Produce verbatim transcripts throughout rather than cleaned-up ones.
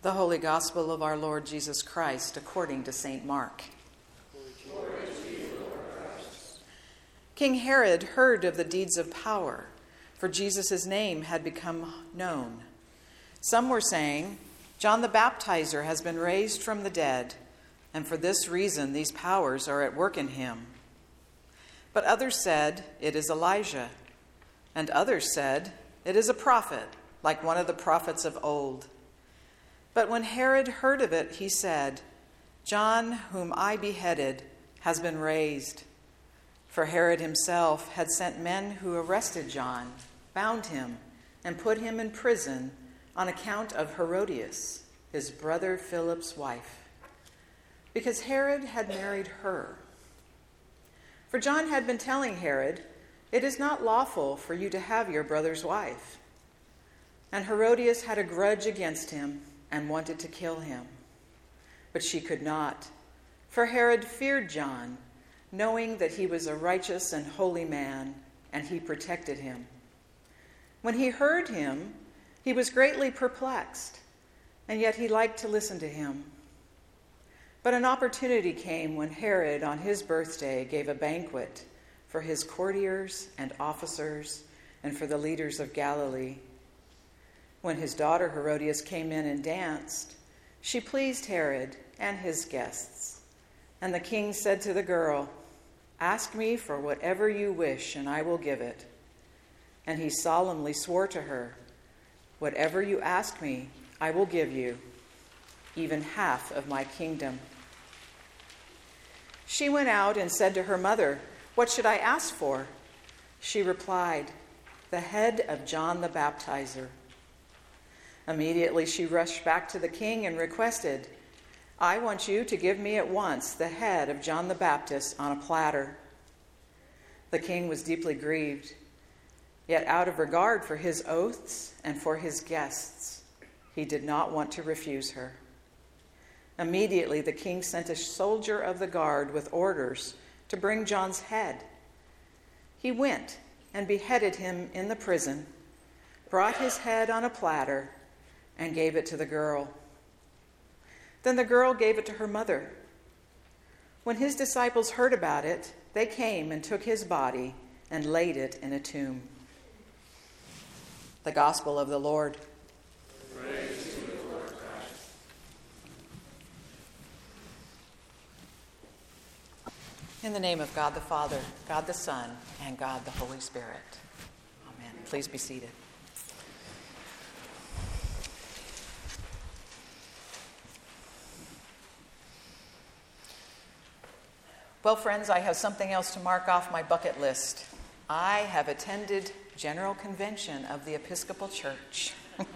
The Holy Gospel of our Lord Jesus Christ according to Saint Mark. Glory to you, Lord Christ. King Herod heard of the deeds of power, for Jesus' name had become known. Some were saying, "John the Baptizer has been raised from the dead, and for this reason these powers are at work in him." But others said, "It is Elijah." And others said, "It is a prophet, like one of the prophets of old." But when Herod heard of it, he said, "John, whom I beheaded, has been raised." For Herod himself had sent men who arrested John, bound him, and put him in prison on account of Herodias, his brother Philip's wife, because Herod had married her. For John had been telling Herod, "It is not lawful for you to have your brother's wife." And Herodias had a grudge against him and wanted to kill him. But she could not, for Herod feared John, knowing that he was a righteous and holy man, and he protected him. When he heard him, he was greatly perplexed, and yet he liked to listen to him. But an opportunity came when Herod, on his birthday, gave a banquet for his courtiers and officers and for the leaders of Galilee. When his daughter Herodias came in and danced, she pleased Herod and his guests. And the king said to the girl, "Ask me for whatever you wish, and I will give it." And he solemnly swore to her, "Whatever you ask me, I will give you, even half of my kingdom." She went out and said to her mother, "What should I ask for?" She replied, "The head of John the Baptizer." Immediately she rushed back to the king and requested, "I want you to give me at once the head of John the Baptist on a platter." The king was deeply grieved, yet out of regard for his oaths and for his guests, he did not want to refuse her. Immediately the king sent a soldier of the guard with orders to bring John's head. He went and beheaded him in the prison, brought his head on a platter, and gave it to the girl. Then the girl gave it to her mother. When his disciples heard about it, they came and took his body and laid it in a tomb. The Gospel of the Lord. Praise to you, Lord Christ. In the name of God the Father, God the Son, and God the Holy Spirit. Amen. Please be seated. Well, friends, I have something else to mark off my bucket list. I have attended General Convention of the Episcopal Church.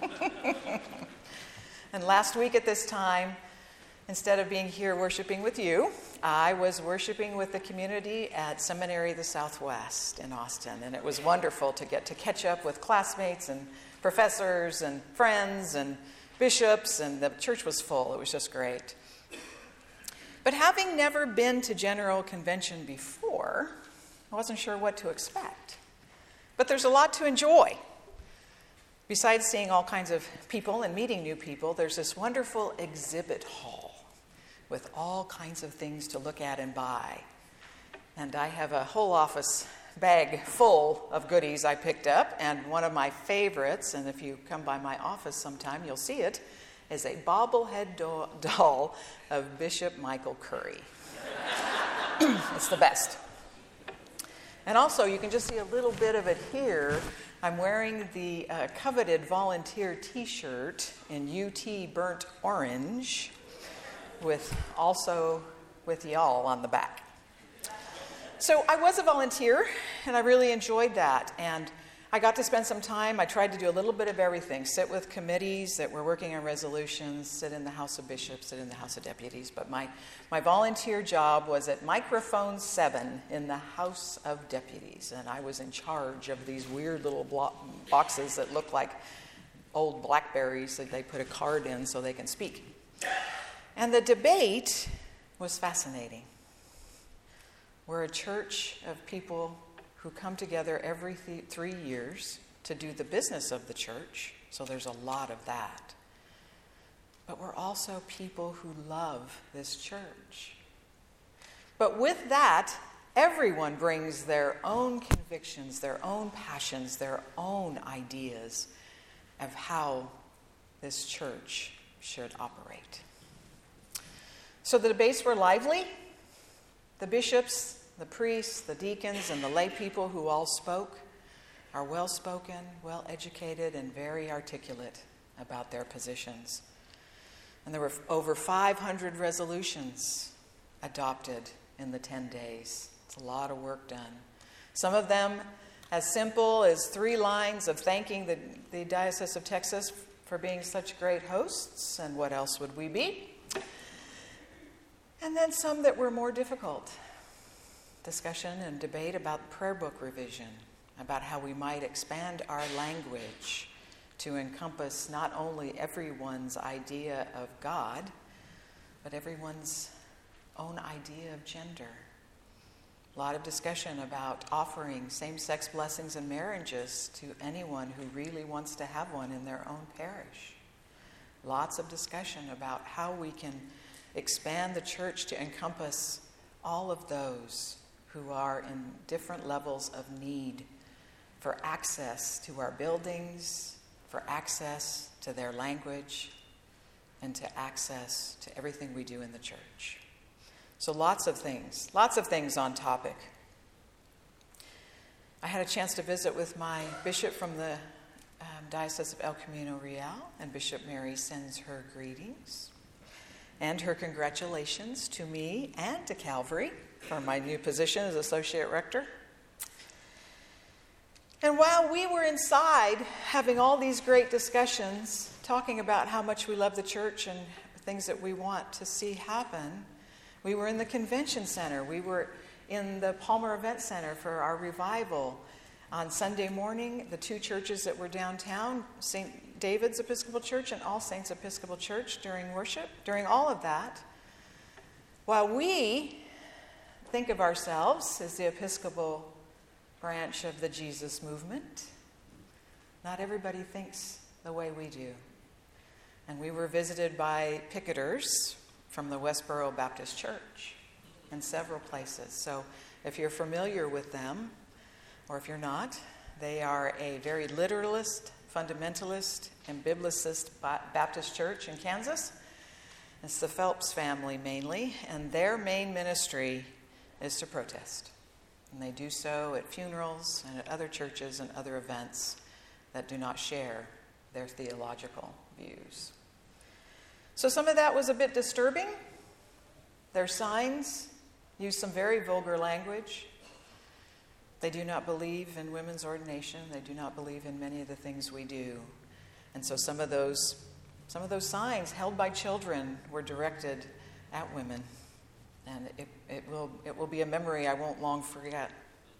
And last week at this time, instead of being here worshiping with you, I was worshiping with the community at Seminary of the Southwest in Austin. And it was wonderful to get to catch up with classmates and professors and friends and bishops, and the church was full. It was just great. But having never been to General Convention before, I wasn't sure what to expect. But there's a lot to enjoy. Besides seeing all kinds of people and meeting new people, there's this wonderful exhibit hall with all kinds of things to look at and buy. And I have a whole office bag full of goodies I picked up, and one of my favorites, and if you come by my office sometime, you'll see it, is a bobblehead do- doll of Bishop Michael Curry. It's the best. And also, you can just see a little bit of it here. I'm wearing the uh, coveted volunteer t-shirt in U T burnt orange, with also with y'all on the back. So I was a volunteer, and I really enjoyed that. And I got to spend some time. I tried to do a little bit of everything. Sit with committees that were working on resolutions, sit in the House of Bishops, sit in the House of Deputies. But my, my volunteer job was at Microphone seven in the House of Deputies. And I was in charge of these weird little blo- boxes that look like old Blackberries that they put a card in so they can speak. And the debate was fascinating. We're a church of people who come together every th- three years to do the business of the church, so there's a lot of that. but we're also people who love this church. But with that, everyone brings their own convictions, their own passions, their own ideas of how this church should operate. So the debates were lively. The bishops, the priests, the deacons, and the lay people who all spoke are well-spoken, well-educated, and very articulate about their positions. And there were over five hundred resolutions adopted in the ten days. It's a lot of work done. Some of them as simple as three lines of thanking the, the Diocese of Texas for being such great hosts, and what else would we be? And then some that were more difficult. Discussion and debate about prayer book revision, about how we might expand our language to encompass not only everyone's idea of God, but everyone's own idea of gender. A lot of discussion about offering same-sex blessings and marriages to anyone who really wants to have one in their own parish. Lots of discussion about how we can expand the church to encompass all of those who are in different levels of need for access to our buildings, for access to their language, and to access to everything we do in the church. So lots of things, lots of things on topic. I had a chance to visit with my bishop from the um, Diocese of El Camino Real, and Bishop Mary sends her greetings and her congratulations to me and to Calvary for my new position as Associate Rector. And while we were inside having all these great discussions, talking about how much we love the church and things that we want to see happen, we were in the convention center. We were in the Palmer Event Center for our revival. On Sunday morning, the two churches that were downtown, Saint David's Episcopal Church and All Saints Episcopal Church, during worship, during all of that, while we think of ourselves as the Episcopal branch of the Jesus movement, not everybody thinks the way we do. And we were visited by picketers from the Westboro Baptist Church in several places. So if you're familiar with them, or if you're not, they are a very literalist, fundamentalist, and biblicist Baptist church in Kansas. It's the Phelps family mainly, and their main ministry is to protest. And they do so at funerals and at other churches and other events that do not share their theological views. So some of that was a bit disturbing. Their signs use some very vulgar language. They do not believe in women's ordination. They do not believe in many of the things we do. And so some of those, some of those signs held by children were directed at women. And it, it will, it will be a memory I won't long forget.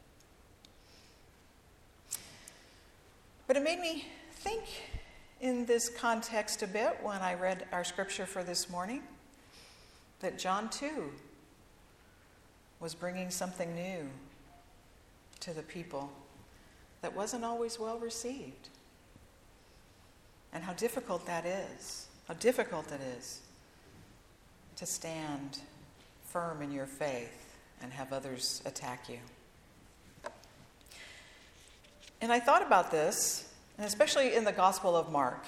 But it made me think in this context a bit when I read our scripture for this morning, that John too was bringing something new to the people that wasn't always well received. And how difficult that is, how difficult it is to stand firm in your faith and have others attack you. And I thought about this, and especially in the Gospel of Mark.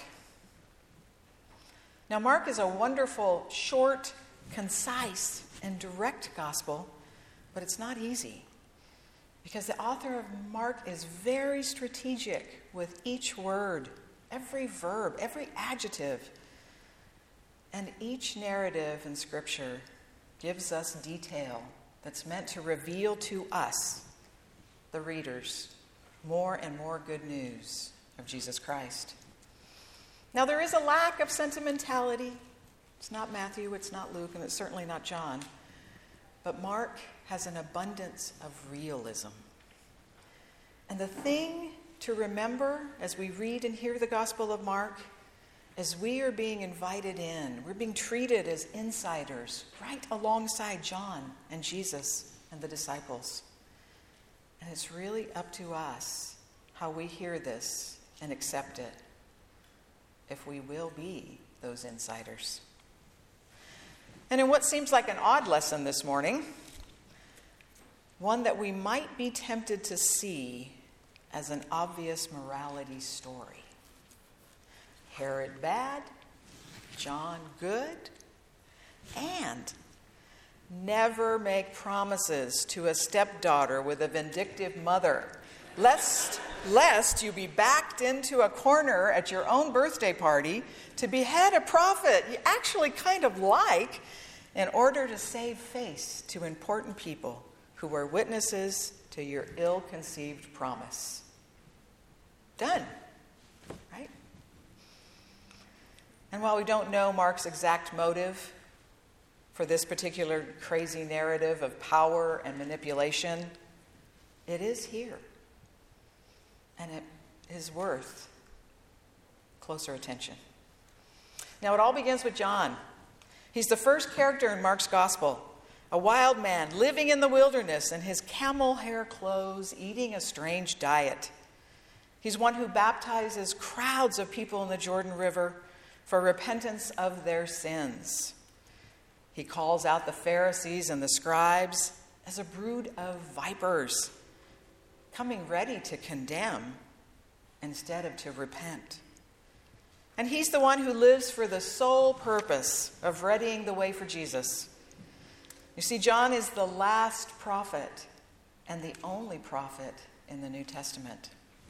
Now, Mark is a wonderful, short, concise, and direct gospel, but it's not easy, because the author of Mark is very strategic with each word, every verb, every adjective. And each narrative in Scripture gives us detail that's meant to reveal to us, the readers, more and more good news of Jesus Christ. Now, there is a lack of sentimentality. It's not Matthew, it's not Luke, and it's certainly not John. But Mark has an abundance of realism. And the thing to remember as we read and hear the Gospel of Mark is we are being invited in. We're being treated as insiders right alongside John and Jesus and the disciples. And it's really up to us how we hear this and accept it, if we will be those insiders. And in what seems like an odd lesson this morning, one that we might be tempted to see as an obvious morality story. Herod bad, John good, and never make promises to a stepdaughter with a vindictive mother, lest, lest you be backed into a corner at your own birthday party to behead a prophet you actually kind of like in order to save face to important people who were witnesses to your ill-conceived promise. Done, right? And while we don't know Mark's exact motive for this particular crazy narrative of power and manipulation, it is here. And it is worth closer attention. Now, it all begins with John. He's the first character in Mark's gospel, a wild man living in the wilderness in his camel hair clothes, eating a strange diet. He's one who baptizes crowds of people in the Jordan River for repentance of their sins. He calls out the Pharisees and the scribes as a brood of vipers, coming ready to condemn instead of to repent. And he's the one who lives for the sole purpose of readying the way for Jesus. You see, John is the last prophet and the only prophet in the New Testament.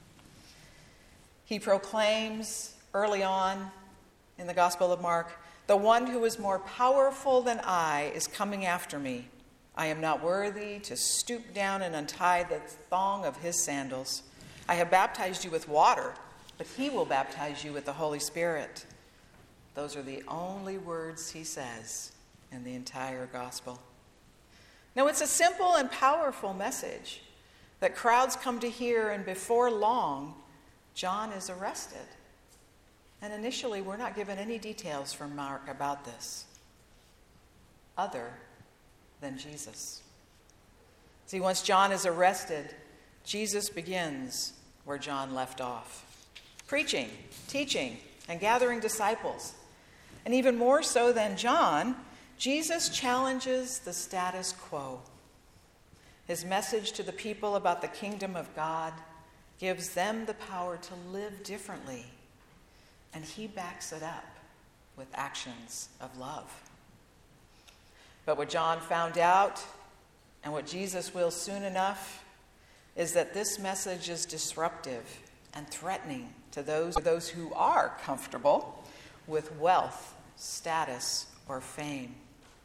He proclaims early on in the Gospel of Mark, "The one who is more powerful than I is coming after me. I am not worthy to stoop down and untie the thong of his sandals. I have baptized you with water, but he will baptize you with the Holy Spirit." Those are the only words he says in the entire gospel. Now, it's a simple and powerful message that crowds come to hear, and before long, John is arrested. And initially, we're not given any details from Mark about this, other than Jesus. See, once John is arrested, Jesus begins where John left off, preaching, teaching, and gathering disciples. And even more so than John, Jesus challenges the status quo. His message to the people about the kingdom of God gives them the power to live differently, and he backs it up with actions of love. But what John found out, and what Jesus will soon enough, is that this message is disruptive and threatening to those, those who are comfortable with wealth, status, or fame.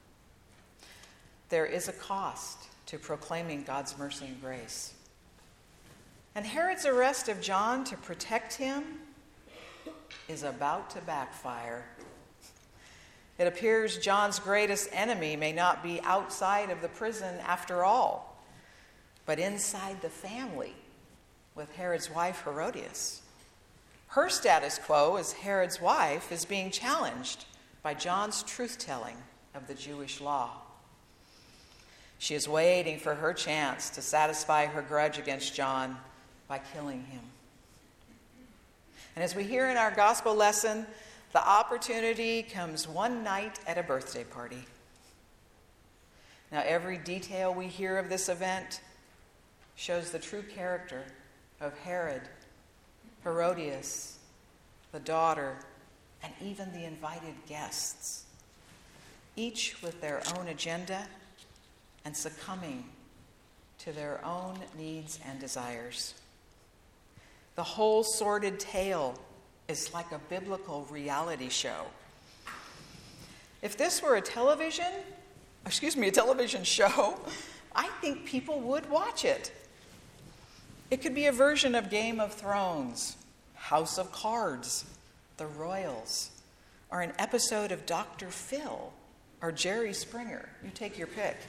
There is a cost to proclaiming God's mercy and grace. And Herod's arrest of John to protect him is about to backfire. It appears John's greatest enemy may not be outside of the prison after all, but inside the family with Herod's wife Herodias. Her status quo as Herod's wife is being challenged by John's truth-telling of the Jewish law. She is waiting for her chance to satisfy her grudge against John by killing him. And as we hear in our gospel lesson, the opportunity comes one night at a birthday party. Now, every detail we hear of this event shows the true character of Herod, Herodias, the daughter, and even the invited guests, each with their own agenda and succumbing to their own needs and desires. The whole sordid tale is like a biblical reality show. If this were a television, excuse me, a television show, I think people would watch it. It could be a version of Game of Thrones, House of Cards, The Royals, or an episode of Doctor Phil or Jerry Springer. You take your pick.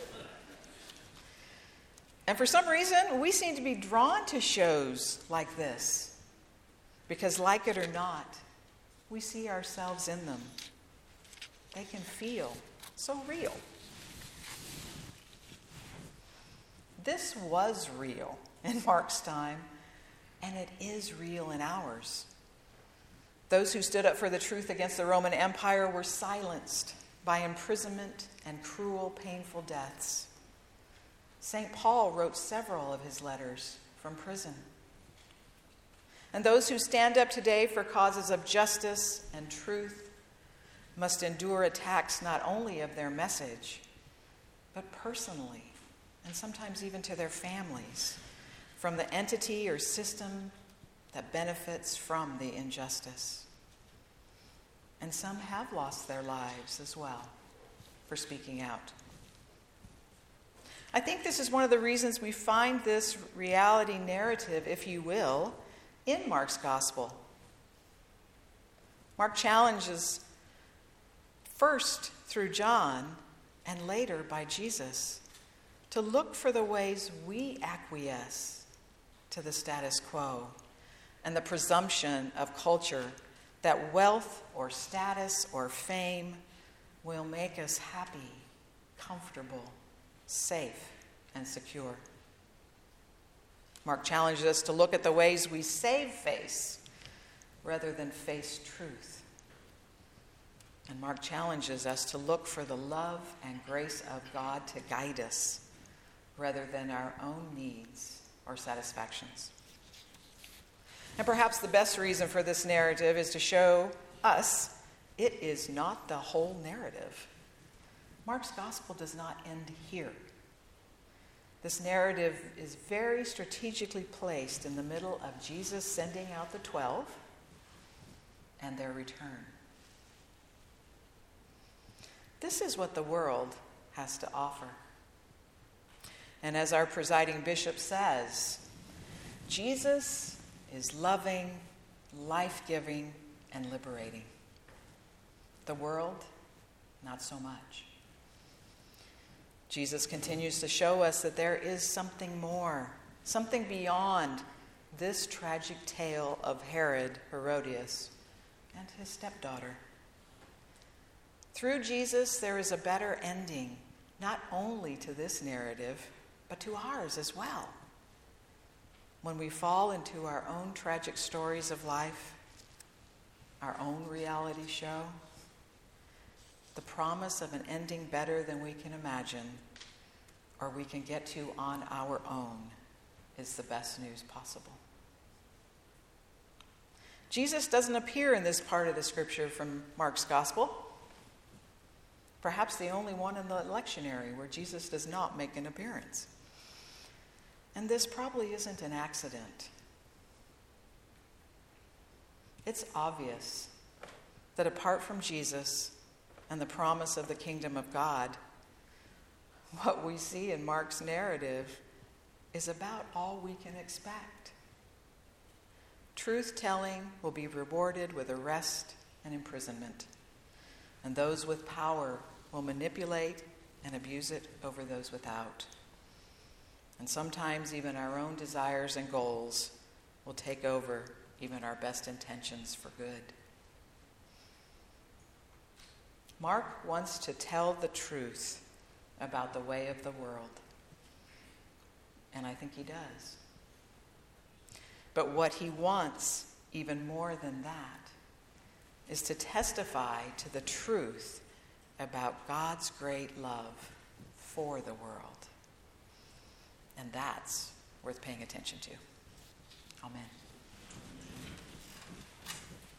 And for some reason, we seem to be drawn to shows like this because, like it or not, we see ourselves in them. They can feel so real. This was real in Mark's time, and it is real in ours. Those who stood up for the truth against the Roman Empire were silenced by imprisonment and cruel, painful deaths. Saint Paul wrote several of his letters from prison. And those who stand up today for causes of justice and truth must endure attacks not only of their message, but personally, and sometimes even to their families, from the entity or system that benefits from the injustice. And some have lost their lives as well for speaking out. I think this is one of the reasons we find this reality narrative, if you will, in Mark's gospel. Mark challenges first through John and later by Jesus to look for the ways we acquiesce to the status quo and the presumption of culture that wealth or status or fame will make us happy, comfortable, safe, and secure. Mark challenges us to look at the ways we save face rather than face truth. And Mark challenges us to look for the love and grace of God to guide us rather than our own needs or satisfactions. And perhaps the best reason for this narrative is to show us it is not the whole narrative. Mark's gospel does not end here. This narrative is very strategically placed in the middle of Jesus sending out the twelve and their return. This is what the world has to offer. And as our presiding bishop says, Jesus is loving, life-giving, and liberating. The world, not so much. Jesus continues to show us that there is something more, something beyond this tragic tale of Herod, Herodias, and his stepdaughter. Through Jesus, there is a better ending, not only to this narrative, but to ours as well. When we fall into our own tragic stories of life, our own reality show, the promise of an ending better than we can imagine or we can get to on our own is the best news possible. Jesus doesn't appear in this part of the scripture from Mark's gospel. Perhaps the only one in the lectionary where Jesus does not make an appearance. And this probably isn't an accident. It's obvious that apart from Jesus and the promise of the kingdom of God, what we see in Mark's narrative is about all we can expect. Truth-telling will be rewarded with arrest and imprisonment, and those with power will manipulate and abuse it over those without. And sometimes even our own desires and goals will take over even our best intentions for good. Mark wants to tell the truth about the way of the world, and I think he does. But what he wants, even more than that, is to testify to the truth about God's great love for the world. And that's worth paying attention to. Amen.